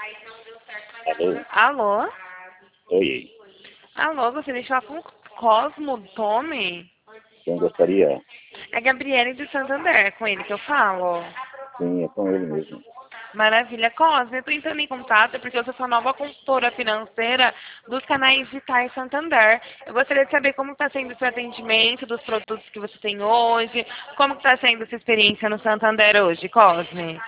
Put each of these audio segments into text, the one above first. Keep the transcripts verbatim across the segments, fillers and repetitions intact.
Alô? Alô? Oi. Alô, gostaria de falar com o Cosmo Tome? Quem gostaria? É Gabriele de Santander, é com ele que eu falo. Sim, é com ele mesmo. Maravilha. Cosmo, eu estou entrando em contato porque eu sou sua nova consultora financeira dos canais digitais Santander. Eu gostaria de saber como está sendo o seu atendimento dos produtos que você tem hoje, como está sendo a sua experiência no Santander hoje, Cosme.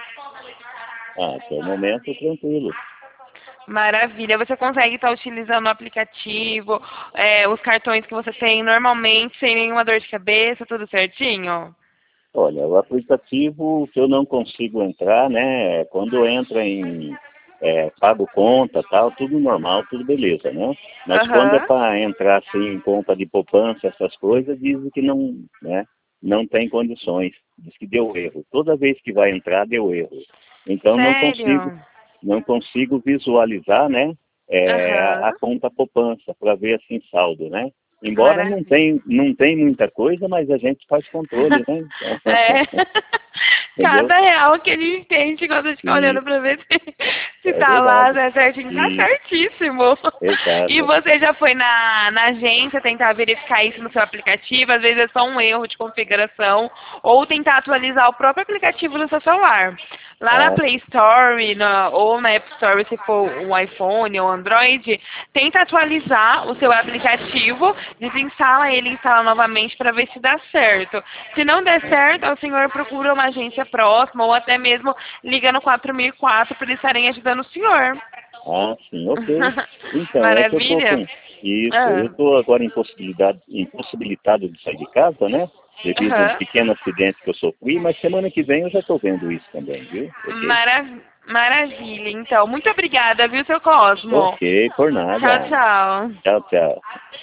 Ah, até o momento tranquilo. Maravilha. Você consegue estar utilizando o aplicativo, é, os cartões que você tem normalmente, sem nenhuma dor de cabeça, tudo certinho? Olha, o aplicativo que eu não consigo entrar, né? Quando entra em é, pago conta, tal, tudo normal, tudo beleza, né? Mas quando é Aham. para entrar assim em conta de poupança, essas coisas, dizem que não, né? Não tem condições. Diz que deu erro. Toda vez que vai entrar, deu erro. Então não consigo, Sério? não consigo visualizar, né? É, Aham. a conta poupança para ver assim saldo, né? Embora não Maravilha. tem, não tem muita coisa, mas a gente faz controle, né? Então, É. entendeu? Cada real que ele entende quando a gente fica olhando Isso, pra ver se, se é tá lá, verdade. né, certinho. Tá Isso, certíssimo. E exato. você já foi na, na agência tentar verificar isso no seu aplicativo? Às vezes é só um erro de configuração. Ou tentar atualizar o próprio aplicativo no seu celular. Lá na Ah, Play Store na, ou na App Store, se for um iPhone ou Android, tenta atualizar o seu aplicativo, desinstala ele e instala novamente para ver se dá certo. Se não der certo, o senhor procura uma agência próxima ou até mesmo liga no quatro mil e quatro para eles estarem ajudando o senhor. ah, sim, ok. Então, é que eu estou Maravilha? com isso, eu Ah, estou agora impossibilidade, impossibilitado de sair de casa, né? Devido a um aham. pequeno acidente que eu sofri, mas semana que vem eu já estou vendo isso também, viu? Ok? Mara... Maravilha, então. Muito obrigada, viu, seu Cosmo? Ok, por Tchau, nada. tchau. Tchau, tchau.